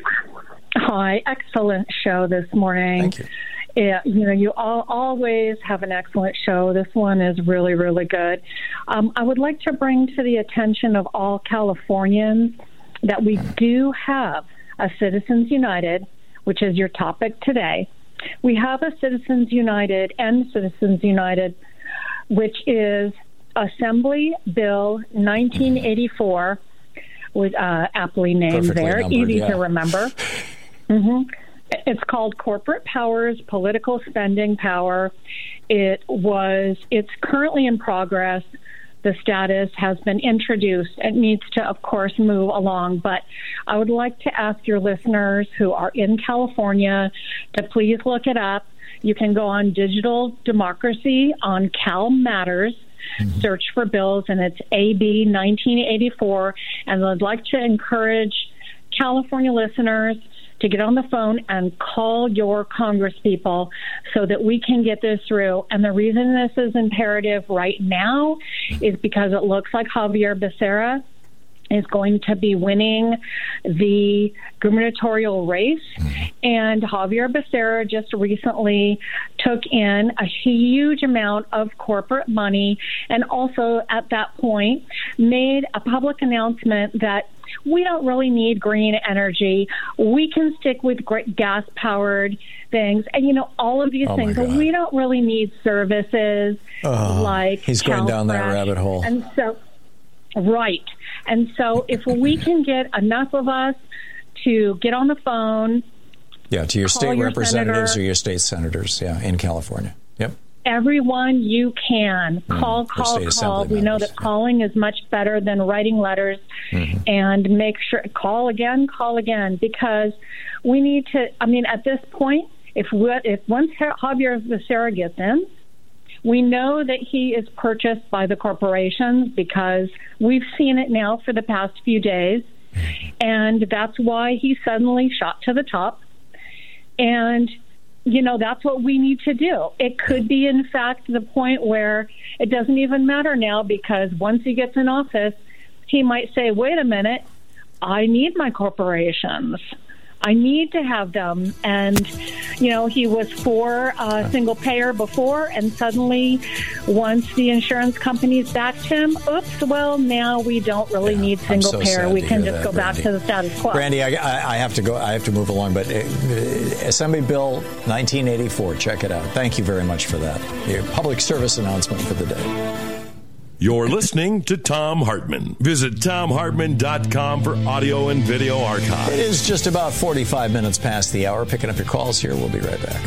Hi, excellent show this morning.
Thank you.
Yeah, you always have an excellent show. This one is really, really good. I would like to bring to the attention of all Californians that we do have a Citizens United, which is your topic today. We have a Citizens United and Citizens United, which is Assembly Bill 1984, with aptly named
Perfectly
there,
numbered,
easy to remember. It's called Corporate Powers, Political Spending Power. It's currently in progress. The status has been introduced. It needs to, of course, move along. But I would like to ask your listeners who are in California to please look it up. You can go on Digital Democracy on Cal Matters. Search for bills, and it's AB 1984. And I'd like to encourage California listeners to get on the phone and call your congresspeople so that we can get this through. And the reason this is imperative right now is because it looks like Javier Becerra is going to be winning the gubernatorial race. And Javier Becerra just recently took in a huge amount of corporate money, and also at that point made a public announcement that we don't really need green energy. We can stick with gas-powered things. And, all of these things. We don't really need services like
he's going down that rabbit hole.
And so, right. And so if we can get enough of us to get on the phone.
Yeah, to your state representatives
senator,
or your state senators, in California. Yep.
Everyone you can. Call. We know that calling is much better than writing letters. And make sure, call again, because we need to, at this point, if once Javier Becerra gets in, we know that he is purchased by the corporations because we've seen it now for the past few days. And that's why he suddenly shot to the top. And that's what we need to do. It could be, in fact, the point where it doesn't even matter now, because once he gets in office, he might say, wait a minute, I need my corporations. I need to have them. And, he was for single payer before, and suddenly once the insurance companies backed him, now we don't really need single payer. We can just go back to the status quo.
Brandy, I have to go. I have to move along. But Assembly Bill 1984, check it out. Thank you very much for that. Your public service announcement for the day.
You're listening to Thom Hartmann. Visit ThomHartmann.com for audio and video archives.
It is just about 45 minutes past the hour. Picking up your calls here. We'll be right back.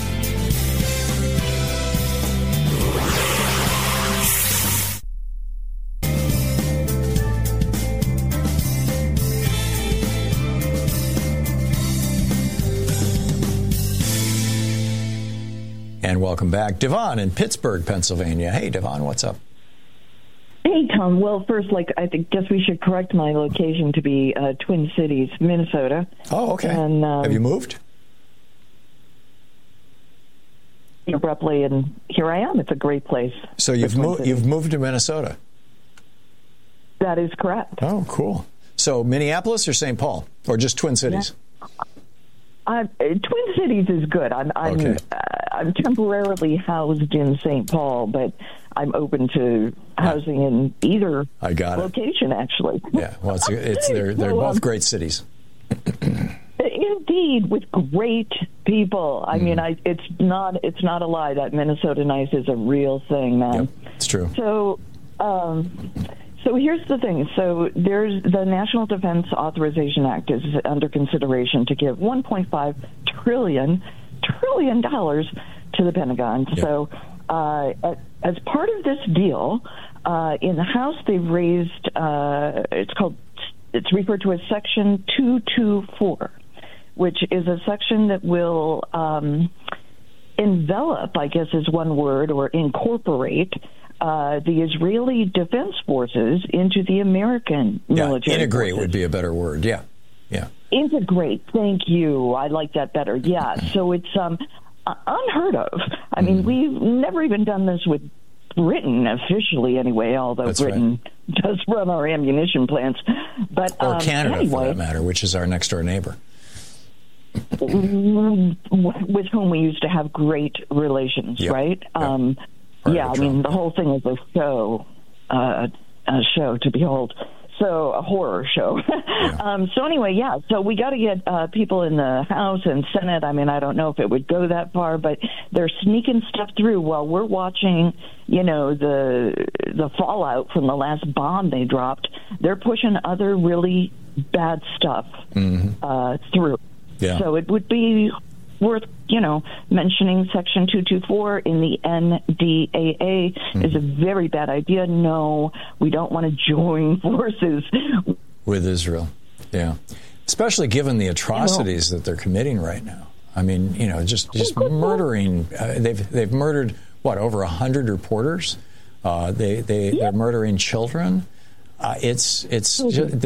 And welcome back. Devon in Pittsburgh, Pennsylvania. Hey, Devon, what's up?
Hey, Tom. Well, first, I guess we should correct my location to be Twin Cities, Minnesota.
Oh, okay.
And,
have you moved?
Abruptly, and here I am. It's a great place.
So you've moved to Minnesota?
That is correct.
Oh, cool. So Minneapolis or St. Paul, or just Twin Cities?
Twin Cities is good. I'm temporarily housed in St. Paul, but I'm open to housing in either location, actually.
Yeah, well, they're both great cities.
In Indeed, with great people. I mean, it's not a lie that Minnesota Nice is a real thing, man.
Yep, it's true.
So here's the thing. So there's the National Defense Authorization Act is under consideration to give $1.5 trillion to the Pentagon. Yep. So as part of this deal, in the House they've raised it's referred to as Section 224, which is a section that will envelop, I guess is one word, or incorporate the Israeli Defense Forces into the American military.
Integrate
forces.
Would be a better word. Yeah.
Integrate. Thank you. I like that better. Yeah. So it's unheard of. I mean, we've never even done this with Britain officially, anyway. Although
That's
Britain does run our ammunition plants, but
or Canada,
anyway,
for that matter, which is our next door neighbor,
with whom we used to have great relations, right? I mean, the whole thing is a show to behold. So a horror show. So anyway, so we got to get people in the House and Senate. I mean, I don't know if it would go that far, but they're sneaking stuff through while we're watching, the fallout from the last bomb they dropped. They're pushing other really bad stuff through. Yeah. So it would be worth, mentioning Section 224 in the NDAA is a very bad idea. No, we don't want to join forces
with Israel. Yeah. Especially given the atrocities that they're committing right now. I mean, just murdering. They've murdered, over 100 reporters? They're murdering children. There's going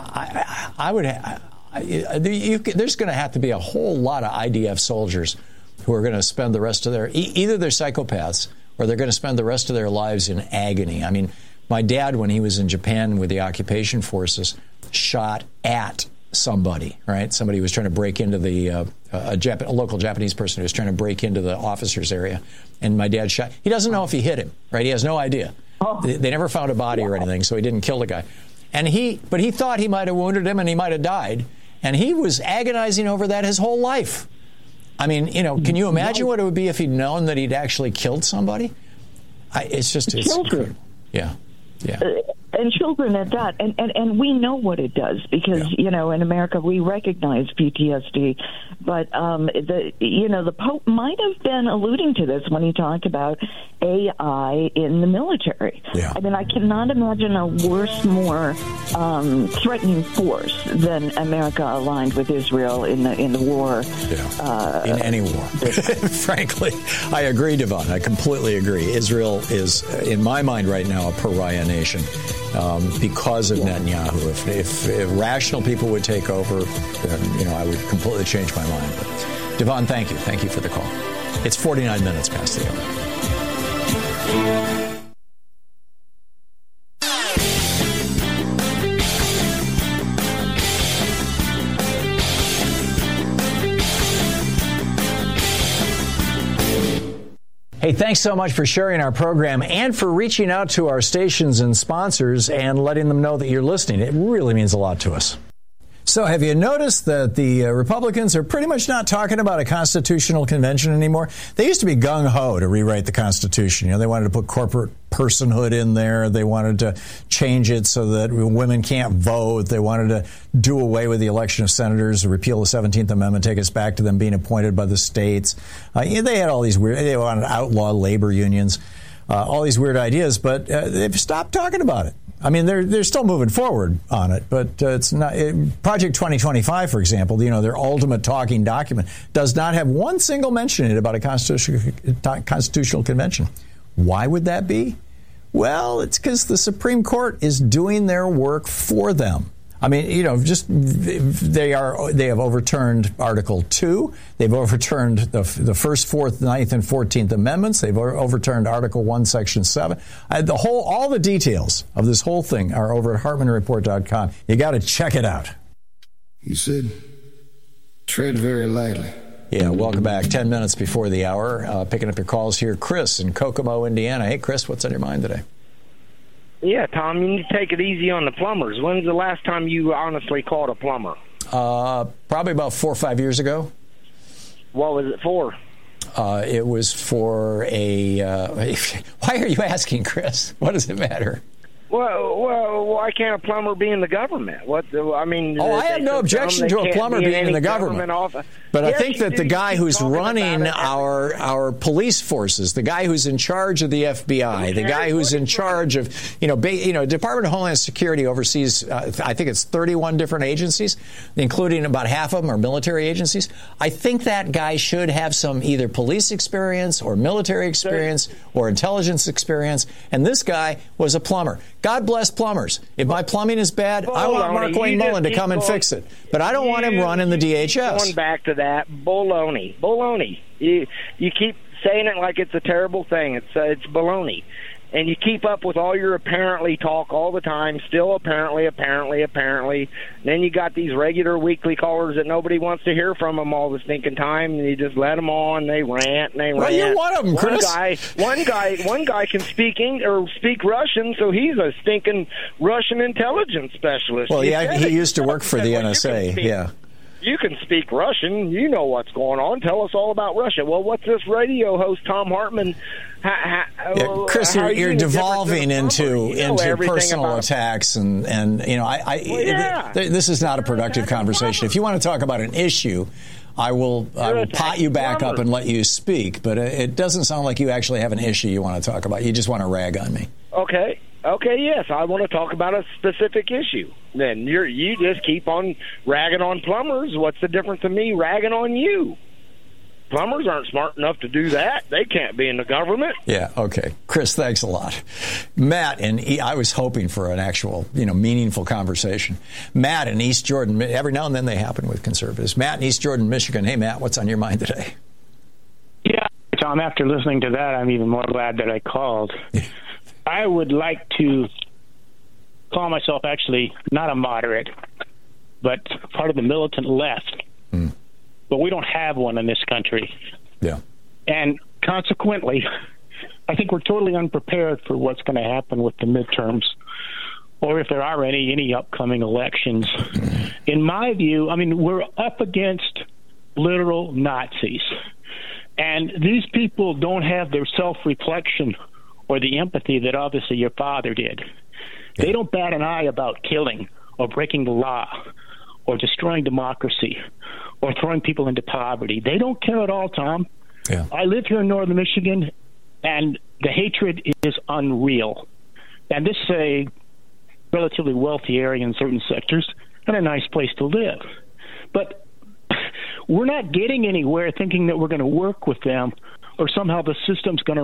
to have to be a whole lot of IDF soldiers who are going to spend the rest of either they're psychopaths or they're going to spend the rest of their lives in agony. I mean, my dad, when he was in Japan with the occupation forces, shot at somebody, right? Somebody was trying to break into a local Japanese person who was trying to break into the officers' area, and my dad shot. He doesn't know if he hit him, right? He has no idea. They never found a body or anything, so he didn't kill the guy. But he thought he might have wounded him and he might have died. And he was agonizing over that his whole life. I mean, can you imagine what it would be if he'd known that he'd actually killed somebody? It's
children.
Yeah.
And children at that. And we know what it does because, in America we recognize PTSD. But, the Pope might have been alluding to this when he talked about AI in the military. Yeah. I mean, I cannot imagine a worse, more threatening force than America aligned with Israel in the war.
Yeah. In any war. Frankly, I agree, Devon. I completely agree. Israel is, in my mind right now, a pariah nation. Because of Netanyahu. If rational people would take over, then, I would completely change my mind. But Devon, thank you. Thank you for the call. It's 49 minutes past the hour. Hey, thanks so much for sharing our program and for reaching out to our stations and sponsors and letting them know that you're listening. It really means a lot to us. So have you noticed that the Republicans are pretty much not talking about a constitutional convention anymore? They used to be gung-ho to rewrite the Constitution. They wanted to put corporate personhood in there. They wanted to change it so that women can't vote. They wanted to do away with the election of senators, repeal the 17th Amendment, take us back to them being appointed by the states. They had all these they wanted to outlaw labor unions, all these weird ideas, but they've stopped talking about it. I mean, they're still moving forward on it, but it's not. Project 2025, for example, their ultimate talking document does not have one single mention in it about a constitutional convention. Why would that be? Well, it's because the Supreme Court is doing their work for them. I mean, they have overturned Article 2. They've overturned the First, 4th, 9th, and 14th Amendments. They've overturned Article 1, Section 7. All the details of this whole thing are over at HartmanReport.com. You got to check it out.
You said, tread very lightly.
Yeah, welcome back. 10 minutes before the hour. Picking up your calls here. Chris in Kokomo, Indiana. Hey, Chris, what's on your mind today?
Yeah, Tom, you need to take it easy on the plumbers. When's the last time you honestly called a plumber?
Probably about 4 or 5 years ago.
What was it for?
It was for a... why are you asking, Chris? What does it matter?
Well, why can't a plumber be in the government?
I have no objection to a plumber being in the government. But I think that the guy who's running our police forces, the guy who's in charge of the FBI, the guy who's in charge of, Department of Homeland Security oversees, I think it's 31 different agencies, including about half of them are military agencies. I think that guy should have some either police experience or military experience or intelligence experience. And this guy was a plumber. God bless plumbers. If my plumbing is bad, I want Mark Wayne Mullen to come and fix it. But I don't want him running the DHS.
Going back to that, baloney. You keep saying it like it's a terrible thing. It's baloney. And you keep up with all your apparently talk all the time, still apparently. Then you got these regular weekly callers that nobody wants to hear from them all the stinking time, and you just let them on. They rant. Well,
you're one of them, Chris.
One guy can speak Russian, so he's a stinking Russian intelligence specialist.
Well, yeah, he used to work for the NSA. Yeah.
You can speak Russian. You know what's going on. Tell us all about Russia. Well, what's this radio host, Tom Hartman?
Chris, you're devolving into personal attacks, and this is not a productive conversation. If you want to talk about an issue, I will pot you back up and let you speak. But it doesn't sound like you actually have an issue you want to talk about. You just want to rag on me.
Okay, yes, I want to talk about a specific issue. Then you just keep on ragging on plumbers. What's the difference in me ragging on you? Plumbers aren't smart enough to do that. They can't be in the government.
Yeah, okay. Chris, thanks a lot. Matt, I was hoping for an actual, meaningful conversation. Matt in East Jordan, every now and then they happen with conservatives. Matt in East Jordan, Michigan. Hey, Matt, what's on your mind today?
Yeah, Tom, after listening to that, I'm even more glad that I called. I would like to call myself actually not a moderate, but part of the militant left. But we don't have one in this country.
Yeah.
And consequently, I think we're totally unprepared for what's going to happen with the midterms, or if there are any upcoming elections. In my view, we're up against literal Nazis. And these people don't have their self-reflection or the empathy that obviously your father did. Yeah. They don't bat an eye about killing or breaking the law or destroying democracy or throwing people into poverty. They don't care at all, Tom.
Yeah.
I live here in northern Michigan, and the hatred is unreal. And this is a relatively wealthy area in certain sectors and a nice place to live. But we're not getting anywhere thinking that we're going to work with them or somehow the system's going to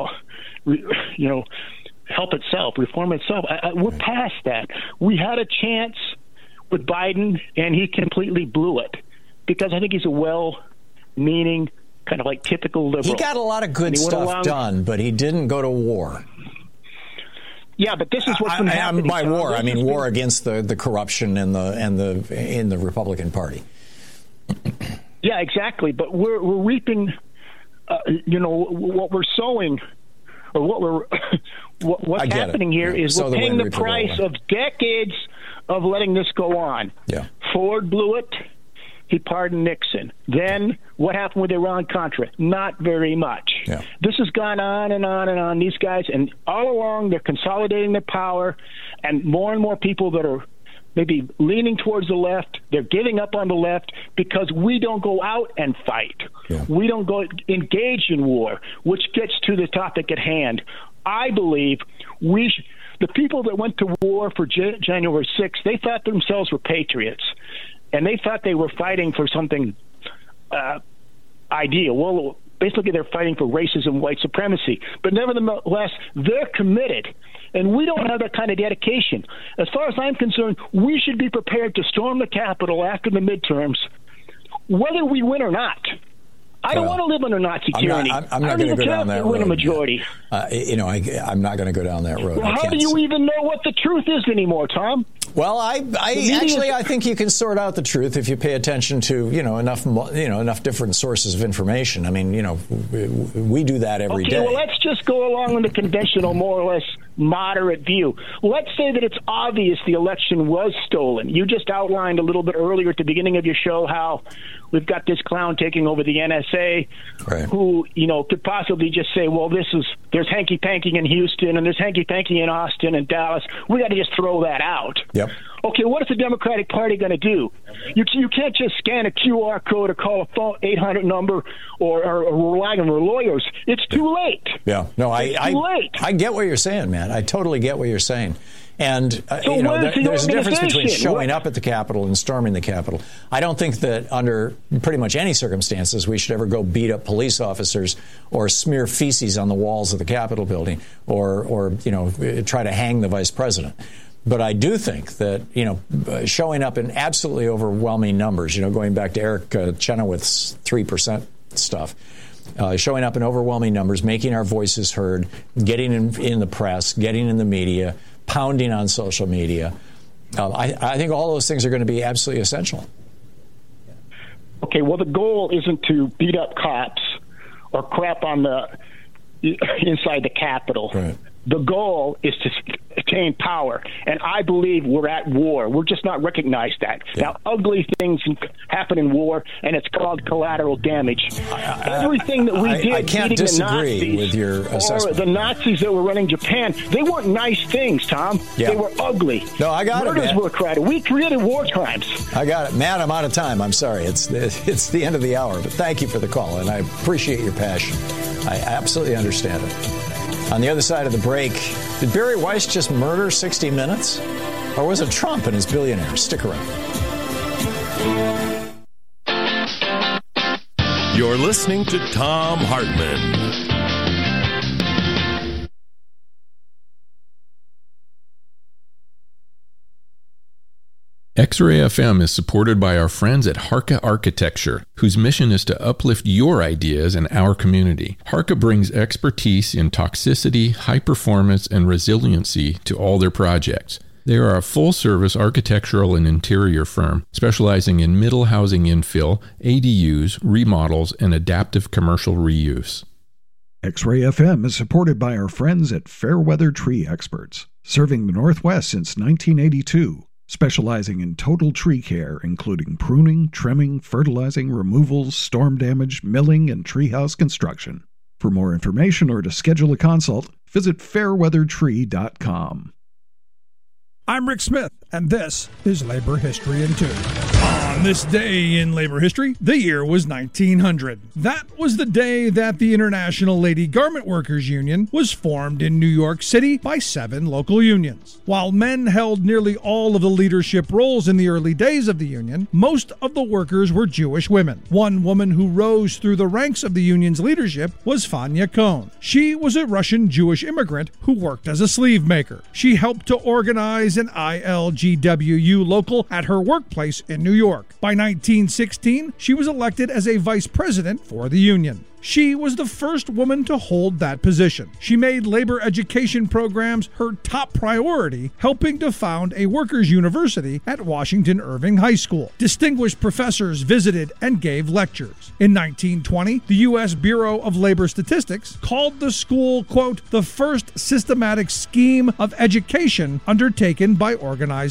help itself, reform itself. We're past that. We had a chance with Biden, and he completely blew it because I think he's a well-meaning, kind of like typical liberal.
He got a lot of good stuff done, but he didn't go to war.
Yeah, but this is what's been happening.
By war, I mean war against the corruption in the Republican Party.
Yeah, exactly. But we're reaping, what we're sowing, or what's happening here is we're paying the price of decades of letting this go on.
Yeah.
Ford blew it. He pardoned Nixon. Then what happened with Iran-Contra? Not very much.
Yeah.
This has gone on and on and on. These guys, and all along, they're consolidating their power, and more people that are maybe leaning towards the left, they're giving up on the left because we don't go out and fight.
Yeah.
We don't go engage in war, which gets to the topic at hand. I believe the people that went to war for January 6th, they thought themselves were patriots. And they thought they were fighting for something ideal. Well, basically they're fighting for racism, white supremacy. But nevertheless, they're committed. And we don't have that kind of dedication. As far as I'm concerned, we should be prepared to storm the Capitol after the midterms, whether we win or not. I don't want to live under Nazi tyranny.
I'm not going to go down that road.
Win a majority.
I'm not going to go down that road.
Well, how do you even know what the truth is anymore, Tom?
Well, I think you can sort out the truth if you pay attention to enough different sources of information. I mean, we do that every day.
Okay, well, let's just go along with the conventional, more or less moderate view. Let's say that it's obvious the election was stolen. You just outlined a little bit earlier at the beginning of your show how we've got this clown taking over the NSA, who, could possibly just say, well, there's hanky-panky in Houston and there's hanky-panky in Austin and Dallas. We got to just throw that out.
Yep.
Okay, what is the Democratic Party going to do? You can't just scan a QR code or call a phone 800 number or rely on their lawyers. It's too late.
Yeah, no,
too late.
I get what you're saying, man. I totally get what you're saying. And,
so
there's a difference between showing up at the Capitol and storming the Capitol. I don't think that under pretty much any circumstances we should ever go beat up police officers or smear feces on the walls of the Capitol building or try to hang the vice president. But I do think that, showing up in absolutely overwhelming numbers, going back to Eric Chenoweth's 3% stuff, showing up in overwhelming numbers, making our voices heard, getting in the press, getting in the media, pounding on social media. I think all those things are going to be absolutely essential.
Okay, well, the goal isn't to beat up cops or crap on inside the Capitol.
Right.
The goal is to attain power, and I believe we're at war. We're just not recognized that. Yeah. Now, ugly things happen in war, and it's called collateral damage. Everything that we did,
I can't disagree with your assessment.
Or the Nazis that were running Japan, they weren't nice things, Tom.
Yeah.
They were ugly.
No, I got
Murders
it, man.
were created. We created war crimes.
I got it. Matt, I'm out of time. I'm sorry. It's the end of the hour, but thank you for the call, and I appreciate your passion. I absolutely understand it. On the other side of the break, did Barry Weiss just murder 60 Minutes? Or was it Trump and his billionaires? Stick around.
You're listening to Thom Hartmann.
X-Ray FM is supported by our friends at Harka Architecture, whose mission is to uplift your ideas in our community. Harka brings expertise in toxicity, high performance, and resiliency to all their projects. They are a full-service architectural and interior firm specializing in middle housing infill, ADUs, remodels, and adaptive commercial reuse.
X-Ray FM is supported by our friends at Fairweather Tree Experts, serving the Northwest since 1982. Specializing in total tree care, including pruning, trimming, fertilizing, removals, storm damage, milling, and treehouse construction. For more information or to schedule a consult, visit fairweathertree.com.
I'm Rick Smith, and this is Labor History in 2. On this day in labor history, the year was 1900. That was the day that the International Lady Garment Workers Union was formed in New York City by 7 local unions. While men held nearly all of the leadership roles in the early days of the union, most of the workers were Jewish women. One woman who rose through the ranks of the union's leadership was Fanya Kohn. She was a Russian Jewish immigrant who worked as a sleeve maker. She helped to organize an ILGWU local at her workplace in New York. By 1916, she was elected as a vice president for the union. She was the first woman to hold that position. She made labor education programs her top priority, helping to found a workers' university at Washington Irving High School. Distinguished professors visited and gave lectures. In 1920, the U.S. Bureau of Labor Statistics called the school, quote, the first systematic scheme of education undertaken by organized